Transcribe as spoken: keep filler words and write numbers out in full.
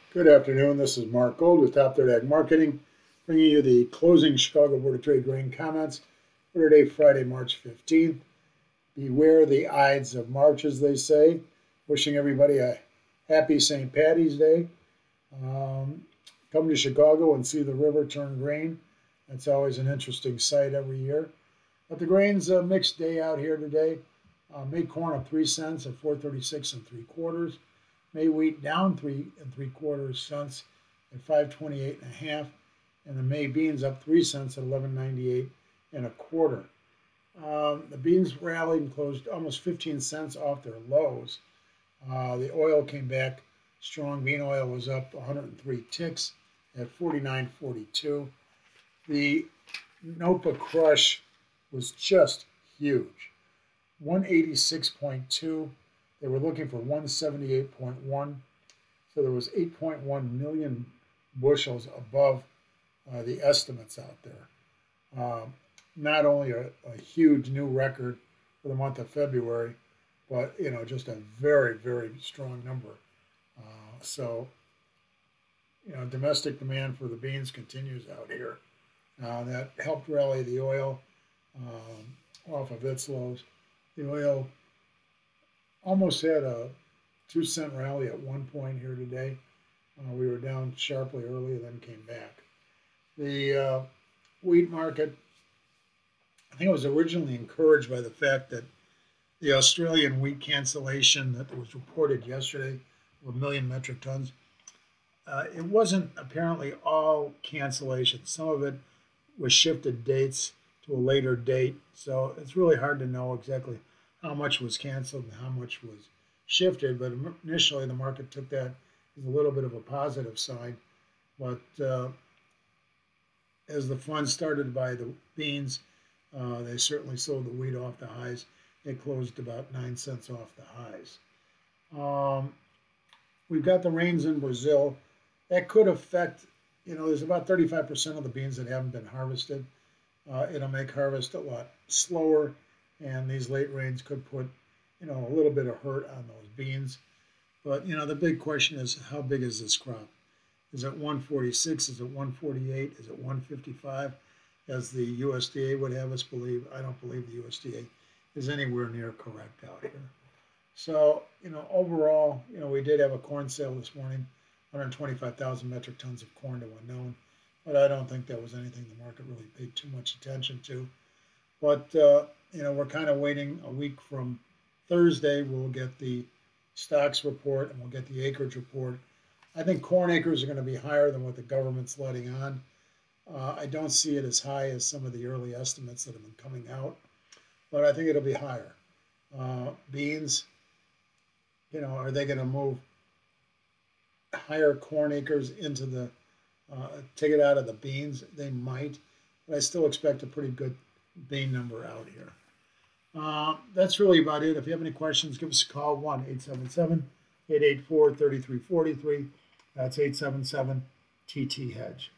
Good afternoon. This is Mark Gold with Top Third Ag Marketing, bringing you the closing Chicago Board of Trade grain comments for today, Friday, March fifteenth. Beware the Ides of March, as they say. Wishing everybody a happy Saint Patty's Day. Um, come to Chicago and see the river turn grain. That's always an interesting sight every year. But the grain's a mixed day out here today. Uh, May corn up three cents at four thirty-six and three quarters. May wheat down three and three quarters cents at five twenty-eight and a half, and the May beans up three cents at eleven ninety-eight and a quarter. Um, the beans rallied and closed almost fifteen cents off their lows. Uh, the oil came back strong. Bean oil was up one hundred three ticks at forty-nine forty-two. The Napa crush was just huge, one eighty-six point two. They were looking for one seventy-eight point one, so there was eight point one million bushels above uh, the estimates out there. Uh, not only a, a huge new record for the month of February, but you know just a very very strong number. Uh, so you know domestic demand for the beans continues out here. Uh, that helped rally the oil um, off of its lows. The oil almost had a two cent rally at one point here today. Uh, we were down sharply early and then came back. The uh, wheat market, I think it was originally encouraged by the fact that the Australian wheat cancellation that was reported yesterday of a million metric tons, uh, it wasn't apparently all cancellation. Some of it was shifted dates to a later date. So it's really hard to know exactly how much was canceled and how much was shifted, but initially the market took that as a little bit of a positive sign. But uh, as the funds started to buy the beans, uh, they certainly sold the wheat off the highs. It closed about nine cents off the highs. Um, we've got the rains in Brazil. That could affect, you know, there's about thirty-five percent of the beans that haven't been harvested. Uh, it'll make harvest a lot slower. And these late rains could put, you know, a little bit of hurt on those beans. But, you know, the big question is, how big is this crop? Is it one forty-six? Is it one forty-eight? Is it one fifty-five? As the U S D A would have us believe. I don't believe the U S D A is anywhere near correct out here. So, you know, overall, you know, we did have a corn sale this morning, one hundred twenty-five thousand metric tons of corn to unknown. But I don't think that was anything the market really paid too much attention to. But, uh, you know, we're kind of waiting a week from Thursday. We'll get the stocks report and we'll get the acreage report. I think corn acres are going to be higher than what the government's letting on. Uh, I don't see it as high as some of the early estimates that have been coming out, but I think it'll be higher. Uh, beans, you know, are they going to move higher corn acres into the, uh, take it out of the beans? They might, but I still expect a pretty good bean number out here. Uh, that's really about it. If you have any questions, give us a call, one eight seven seven, eight eight four, three three four three. That's eight seven seven T T Hedge.